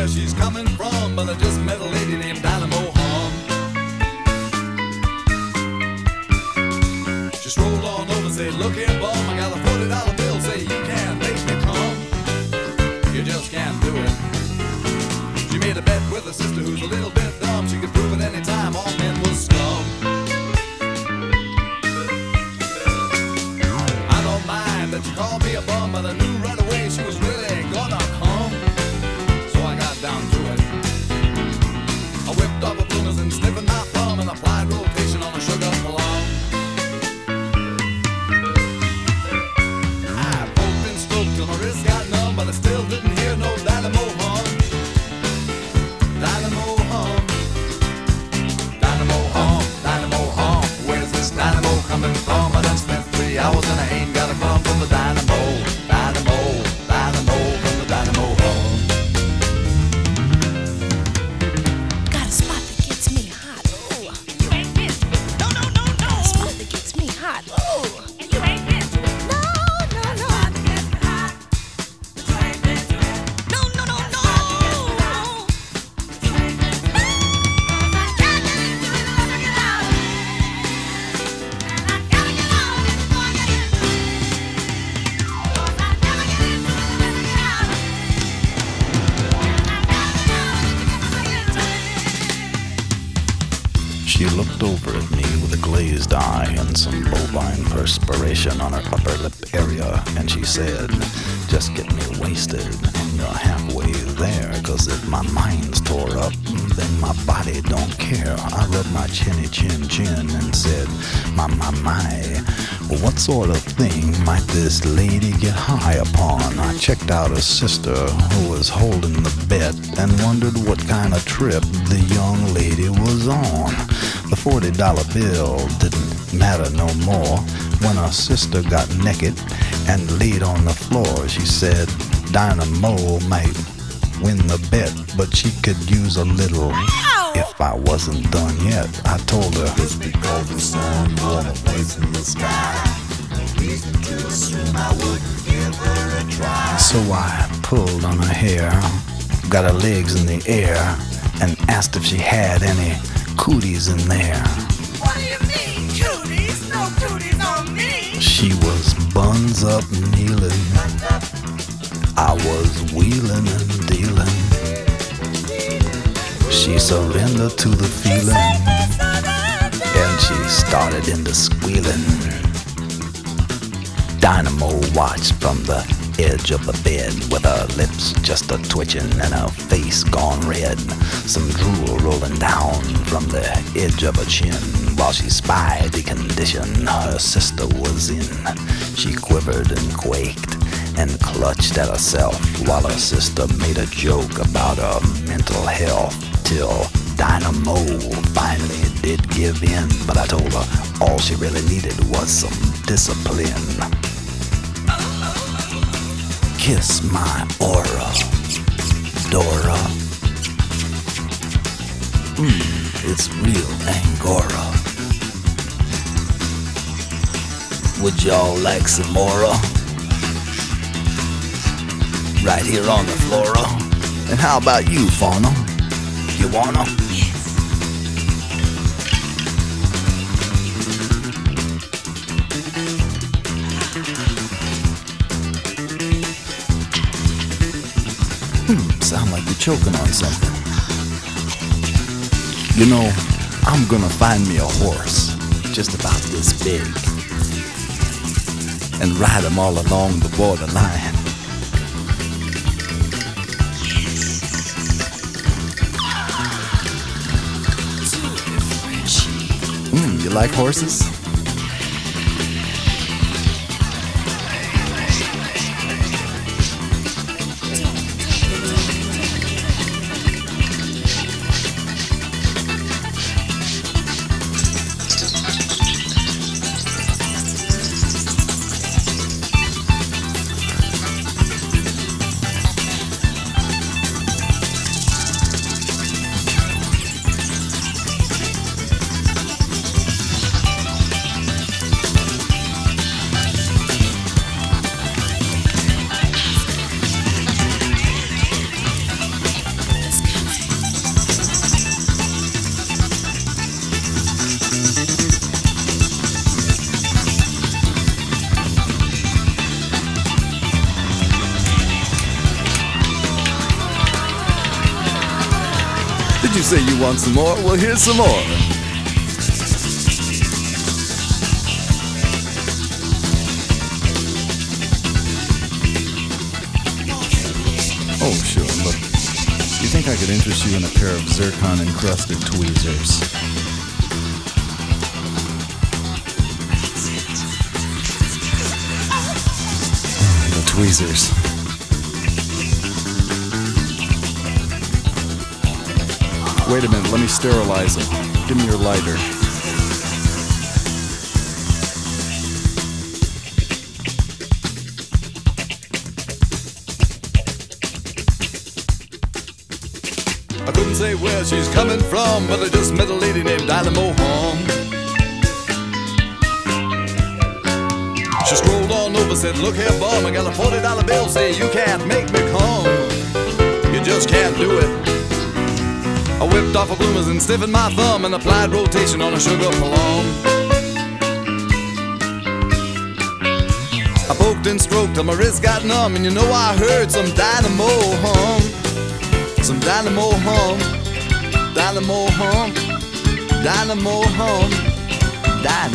she's coming from, but I just met a lady named Dynamo Hum. She strolled on over, said, look here, bum, I got a $40 bill, say you can't make me come. You just can't do it. She made a bet with her sister who's a little bit dumb. She could prove at any time all men was scum. I don't mind that you called me a bum, but I knew right away she was really gonna come. So I got down to it. I whipped off her bloomers and sniffing my thumb and applied rotation on a sugar plum. I poked and stroked till my wrist got numb, but I still didn't hear no Dynamo Hum. Dynamo Hum. Dynamo Hum. Dynamo Hum. Where's this dynamo coming from? I done spent 3 hours and I ain't got a crumb from the dynamo. Dynamo. Dynamo from the Dynamo Hum. Got a spot that gets me hot. Ooh, you ain't been to it. No, no, no, no. Got a spot that gets me hot. Ooh, and you ain't been to it. No, no, no. Got a spot that gets me hot. But you ain't been to it. No, no, no, no. But you ain't been to it. 'Cause I can't get into it unless I get out of it. And I gotta get out of it before I get into it. 'Cause I never get into it unless I get out of it. And I gotta get out of it before I get into it. She looked over at me with a glazed eye and some bovine perspiration on her upper lip area, and she said, just get me wasted, and you're halfway there, 'cause if my mind's tore up, then my body don't care. I rubbed my chinny chin and said, my, what sort of thing might this lady get high upon? I checked out her sister, who was holding the bet, and wondered what kind of trip the young lady was on. The $40 bill didn't matter no more when her sister got naked and laid on the floor. She said Dynamo might win the bet, but she could use a little. If I wasn't done yet, I told her, Just because the sun warm a place in the sky, no reason to assume I wouldn't give her a try. so I pulled on her hair, got her legs in the air, and asked if she had any cooties in there. What do you mean, cooties? No cooties on me. She was buns up kneeling, I was wheeling and dealing. She surrendered to the feeling, and she started into squealing. Dynamo watched from the edge of the bed with her lips just a twitching and her face gone red, some drool rolling down from the edge of her chin while she spied the condition her sister was in. She quivered and quaked and clutched at herself while her sister made a joke about her mental health, till Dynamo finally did give in. But I told her all she really needed was some discipline. Kiss my aura, Dora. It's real Angora. Would y'all like some more? Right here on the flora. And how about you, Fauna? You wanna? Sound like you're choking on something. You know, I'm gonna find me a horse just about this big and ride him all along the borderline. You like horses? say you want some more? Well, here's some more. Oh, sure, look. You think I could interest you in a pair of zircon-encrusted tweezers? The tweezers. Wait a minute, let me sterilize them. Give me your lighter. I couldn't say where she's coming from, but I just met a lady named Dynamo Home. She strolled on over, said, look here, bum, I got a $40 bill, say you can't make me come. You just can't do it. I whipped off a bloomers and stiffened my thumb and applied rotation on a sugar plum. I poked and stroked till my wrist got numb, and you know I heard some dynamo hum. Some dynamo hum. Dynamo hum. Dynamo hum. Dynamo.